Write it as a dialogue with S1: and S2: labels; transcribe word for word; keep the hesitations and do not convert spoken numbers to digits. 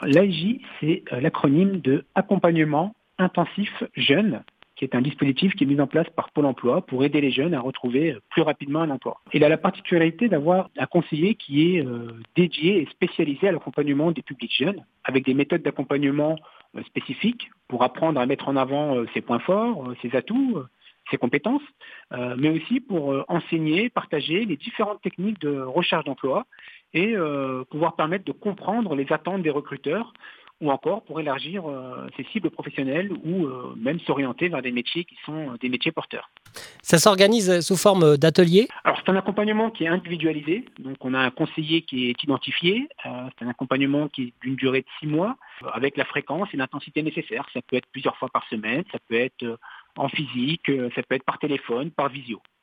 S1: L'A I J, c'est euh, l'acronyme de Accompagnement Intensif Jeunes, qui est un dispositif qui est mis en place par Pôle emploi pour aider les jeunes à retrouver euh, plus rapidement un emploi. Il a la particularité d'avoir un conseiller qui est euh, dédié et spécialisé à l'accompagnement des publics jeunes, avec des méthodes d'accompagnement euh, spécifiques pour apprendre à mettre en avant euh, ses points forts, euh, ses atouts, euh, ses compétences, euh, mais aussi pour euh, enseigner, partager les différentes techniques de recherche d'emploi et euh, pouvoir permettre de comprendre les attentes des recruteurs ou encore pour élargir euh, ses cibles professionnelles ou euh, même s'orienter vers des métiers qui sont euh, des métiers porteurs.
S2: Ça s'organise sous forme d'atelier?
S1: Alors c'est un accompagnement qui est individualisé, donc on a un conseiller qui est identifié, euh, c'est un accompagnement qui est d'une durée de six mois, euh, avec la fréquence et l'intensité nécessaires. Ça peut être plusieurs fois par semaine, ça peut être euh, en physique, euh, ça peut être par téléphone, par visio.